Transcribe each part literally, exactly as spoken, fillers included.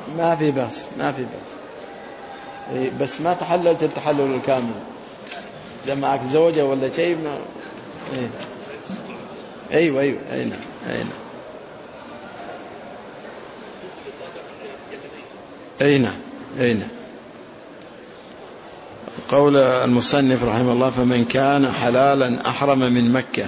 ما في بس ما في بس إيه بس ما تحللت التحلل الكامل. إذا معك زوجة ولا شيء ما إيه. أيوة أيوة أين أين أين أين قول المصنف رحمه الله فمن كان حلالا أحرم من مكة.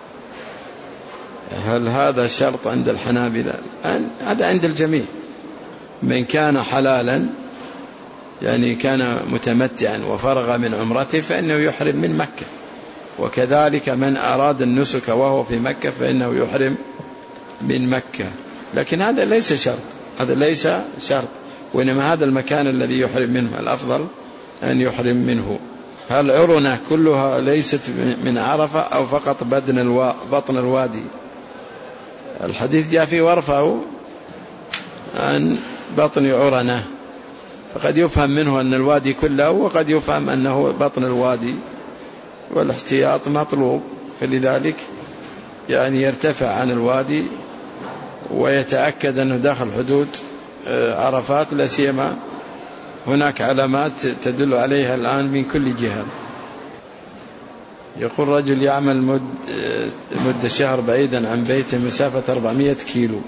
هل هذا شرط عند الحنابلة؟ هذا عند الجميع. من كان حلالا يعني كان متمتعا وفرغ من عمرته فإنه يحرم من مكة، وكذلك من أراد النسك وهو في مكة فإنه يحرم من مكة. لكن هذا ليس شرط، هذا ليس شرط، وإنما هذا المكان الذي يحرم منه الأفضل أن يحرم منه. هل عرنة كلها ليست من عرفة أو فقط بدن الوا... بطن الوادي؟ الحديث جاء فيه وارفعوا عن بطن عرنة، فقد يفهم منه أن الوادي كله، وقد يفهم أنه بطن الوادي، والاحتياط مطلوب، فلذلك يعني يرتفع عن الوادي ويتأكد أنه داخل حدود عرفات، لا سيما هناك علامات تدل عليها الآن من كل جهة. يقول رجل يعمل مد مدة شهر بعيدا عن بيته مسافة أربعمائة كيلو،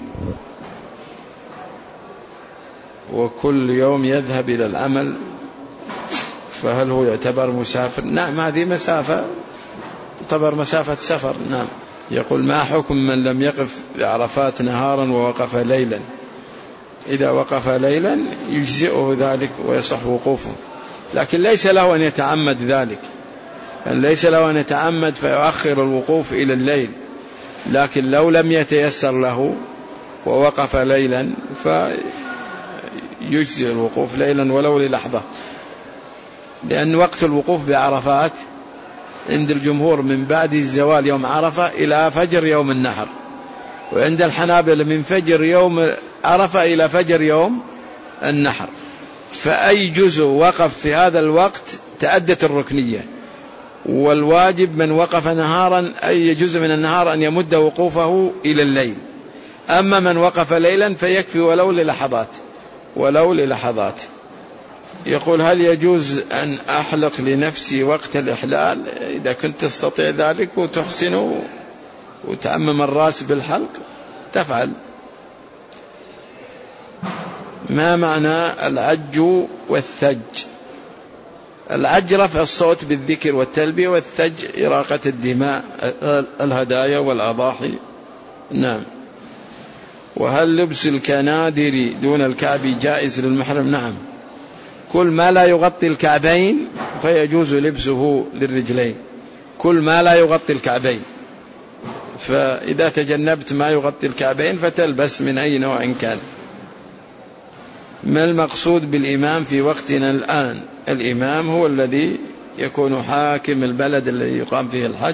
وكل يوم يذهب إلى العمل، فهل هو يعتبر مسافر؟ نعم، هذه مسافة تعتبر مسافة سفر. نعم. يقول ما حكم من لم يقف بعرفات نهارا ووقف ليلا؟ إذا وقف ليلا يجزئه ذلك ويصح وقوفه، لكن ليس له أن يتعمد ذلك، يعني ليس له أن يتعمد فيؤخر الوقوف إلى الليل، لكن لو لم يتيسر له ووقف ليلا فيجزئ الوقوف ليلا ولو للحظة، لأن وقت الوقوف بعرفات عند الجمهور من بعد الزوال يوم عرفة إلى فجر يوم النحر، وعند الحنابلة من فجر يوم عرفة إلى فجر يوم النحر، فأي جزء وقف في هذا الوقت تأدت الركنية، والواجب من وقف نهارا أي جزء من النهار أن يمد وقوفه إلى الليل. أما من وقف ليلا فيكفي ولو للحظات ولو للحظات. يقول هل يجوز أن أحلق لنفسي وقت الإحلال؟ إذا كنت تستطيع ذلك وتحسن وتعمم الرأس بالحلق تفعل. ما معنى العج والثج؟ العج رفع الصوت بالذكر والتلبية، والثج إراقة الدماء الهدايا والأضاحي. نعم. وهل لبس الكنادر دون الكعب جائز للمحرم؟ نعم، كل ما لا يغطي الكعبين فيجوز لبسه للرجلين، كل ما لا يغطي الكعبين، فإذا تجنبت ما يغطي الكعبين فتلبس من أي نوع كان. ما المقصود بالإمام في وقتنا الآن؟ الإمام هو الذي يكون حاكم البلد الذي يقام فيه الحج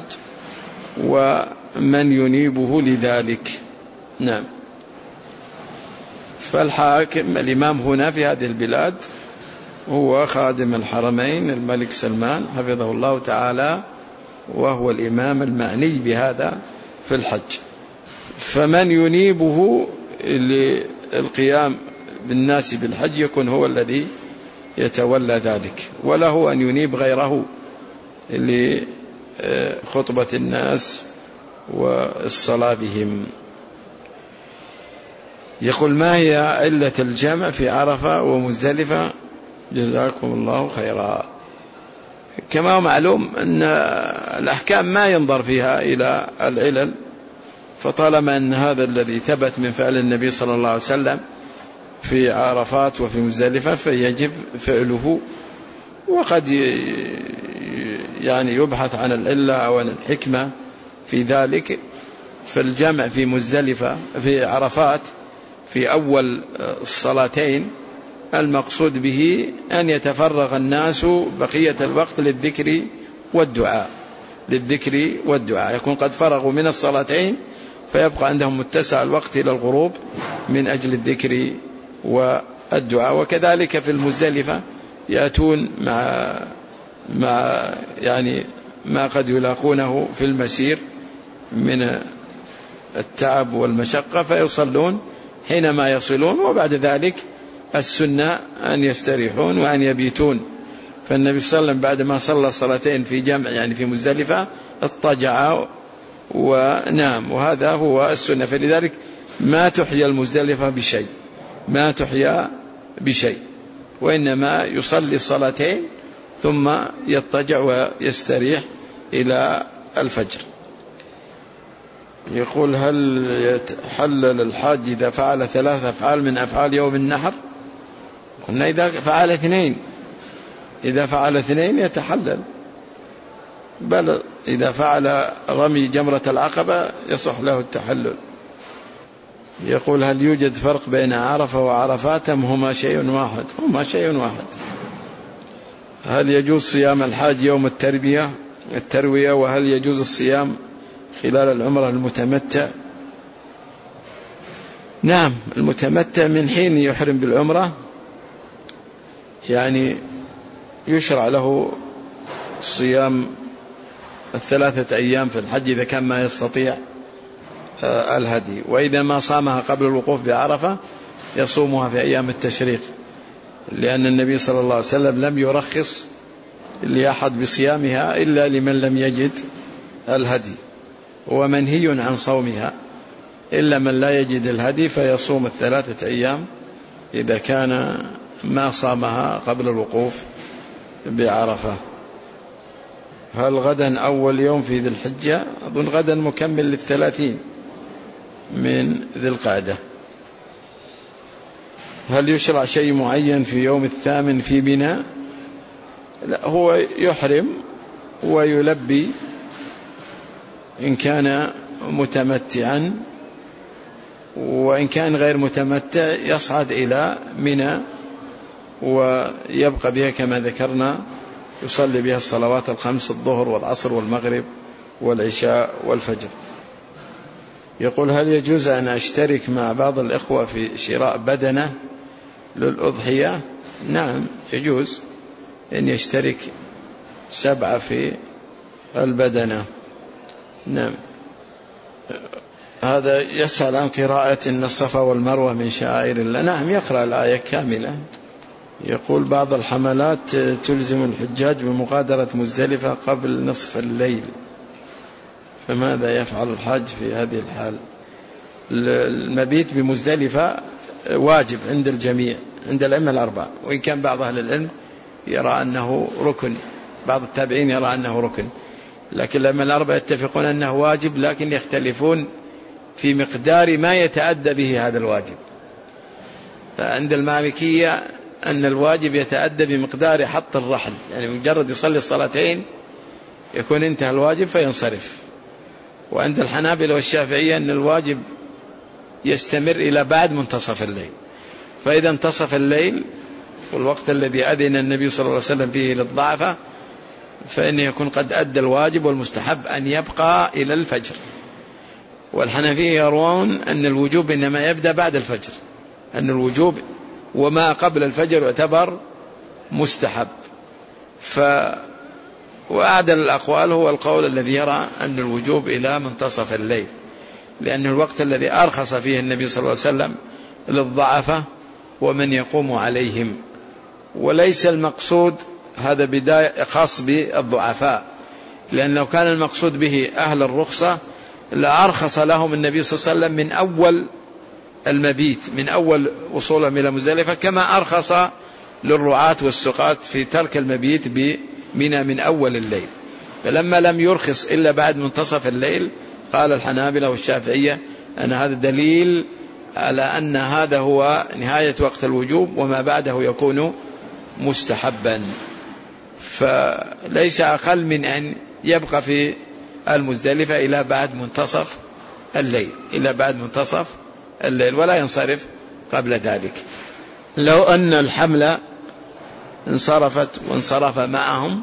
ومن ينيبه لذلك. نعم. فالحاكم الإمام هنا في هذه البلاد هو خادم الحرمين الملك سلمان حفظه الله تعالى، وهو الإمام المعني بهذا في الحج، فمن ينيبه للقيام بالناس بالحج يكون هو الذي يتولى ذلك، وله أن ينيب غيره لخطبة الناس والصلاة بهم. يقول ما هي علة الجمع في عرفة ومزدلفة؟ جزاكم الله خيرا. كما هو معلوم أن الأحكام ما ينظر فيها إلى العلل، فطالما أن هذا الذي ثبت من فعل النبي صلى الله عليه وسلم في عرفات وفي مزدلفة فيجب فعله، وقد يعني يبحث عن العلة أو عن الحكمة في ذلك. فالجمع في مزدلفة في عرفات في أول الصلاتين المقصود به أن يتفرغ الناس بقية الوقت للذكر والدعاء، للذكر والدعاء، يكون قد فرغوا من الصلاتين فيبقى عندهم متسع الوقت إلى الغروب من أجل الذكر والدعاء. وكذلك في المزدلفة يأتون مع مع يعني ما قد يلاقونه في المسير من التعب والمشقة فيصلون حينما يصلون، وبعد ذلك السنة أن يستريحون وأن يبيتون. فالنبي صلى الله عليه وسلم بعدما صلى صلاتين في جمع يعني في مزدلفة اضطجع ونام، وهذا هو السنة. فلذلك ما تحيا المزدلفة بشيء، ما تحيا بشيء، وإنما يصلي الصلاتين ثم يضطجع ويستريح إلى الفجر. يقول هل يتحلل الحاج إذا فعل ثلاث أفعال من أفعال يوم النحر؟ قلنا إذا فعل اثنين، إذا فعل اثنين يتحلل، بل إذا فعل رمي جمرة العقبة يصح له التحلل. يقول هل يوجد فرق بين عرفة وعرفات أم هما شيء واحد؟ هما شيء واحد. هل يجوز صيام الحاج يوم التربية التروية؟ وهل يجوز الصيام خلال العمرة المتمتع؟ نعم، المتمتع من حين يحرم بالعمرة يعني يشرع له صيام الثلاثة أيام في الحج إذا كان ما يستطيع الهدي، وإذا ما صامها قبل الوقوف بعرفة يصومها في أيام التشريق، لأن النبي صلى الله عليه وسلم لم يرخص لأحد بصيامها إلا لمن لم يجد الهدي، ومنهي عن صومها إلا من لا يجد الهدي فيصوم الثلاثة أيام إذا كان ما صامها قبل الوقوف بعرفة. هل غدا أول يوم في ذي الحجة؟ أظن غدا مكمل للثلاثين من ذي القعدة. هل يشرع شيء معين في يوم الثامن في منى؟ لا، هو يحرم ويلبي إن كان متمتعا، وإن كان غير متمتع يصعد إلى منى ويبقى بها كما ذكرنا، يصلي بها الصلوات الخمس الظهر والعصر والمغرب والعشاء والفجر. يقول هل يجوز أن أشترك مع بعض الإخوة في شراء بدنة للأضحية؟ نعم يجوز أن يشترك سبعة في البدنة. نعم. هذا يسأل عن قراءة إن الصفا والمروة من شعائر الله. نعم يقرأ الآية كاملة. يقول بعض الحملات تلزم الحجاج بمغادرة مزدلفة قبل نصف الليل، فماذا يفعل الحاج في هذه الحال؟ المبيت بمزدلفة واجب عند الجميع، عند الأئمة الأربعة، وإن كان بعض أهل العلم يرى أنه ركن، بعض التابعين يرى أنه ركن، لكن الأئمة الأربعة يتفقون أنه واجب، لكن يختلفون في مقدار ما يتأدى به هذا الواجب. فعند المالكية أن الواجب يتأدى بمقدار حط الرحل، يعني مجرد يصلي الصلاتين يكون انتهى الواجب فينصرف. وعند الحنابلة والشافعية أن الواجب يستمر إلى بعد منتصف الليل، فإذا انتصف الليل والوقت الذي أذن النبي صلى الله عليه وسلم فيه للضعفة فإنه يكون قد أدى الواجب، والمستحب أن يبقى إلى الفجر. والحنفية يرون أن الوجوب إنما يبدأ بعد الفجر، أن الوجوب وما قبل الفجر يعتبر مستحب. ف وأعدل الأقوال هو القول الذي يرى أن الوجوب إلى منتصف الليل، لأن الوقت الذي أرخص فيه النبي صلى الله عليه وسلم للضعفة ومن يقوم عليهم، وليس المقصود هذا بداية خاص بالضعفاء، لأن لو كان المقصود به أهل الرخصة لأرخص لهم النبي صلى الله عليه وسلم من أول المبيت، من أول وصولهم إلى مزدلفة، كما أرخص للرعاة والسقاة في ترك المبيت بمنى من أول الليل. فلما لم يرخص إلا بعد منتصف الليل قال الحنابلة والشافعية أن هذا دليل على أن هذا هو نهاية وقت الوجوب، وما بعده يكون مستحبا، فليس أقل من أن يبقى في المزدلفة إلى بعد منتصف الليل، إلى بعد منتصف الليل، ولا ينصرف قبل ذلك. لو أن الحملة انصرفت وانصرف معهم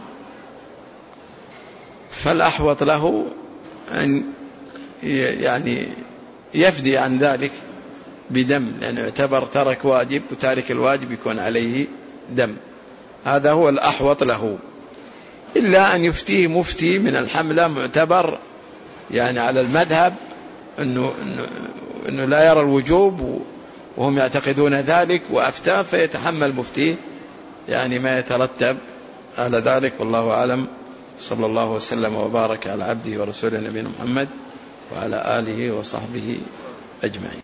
فالأحوط له أن يعني يفدي عن ذلك بدم، لأنه يعتبر ترك واجب، وتارك الواجب يكون عليه دم، هذا هو الأحوط له. إلا أن يفتيه مفتي من الحملة معتبر يعني على المذهب أنه, إنه, إنه لا يرى الوجوب وهم يعتقدون ذلك وأفتاه، فيتحمل مفتيه يعني ما يترتب على ذلك. والله أعلم. صلى الله وسلم وبارك على عبده ورسوله نبينا محمد وعلى آله وصحبه أجمعين.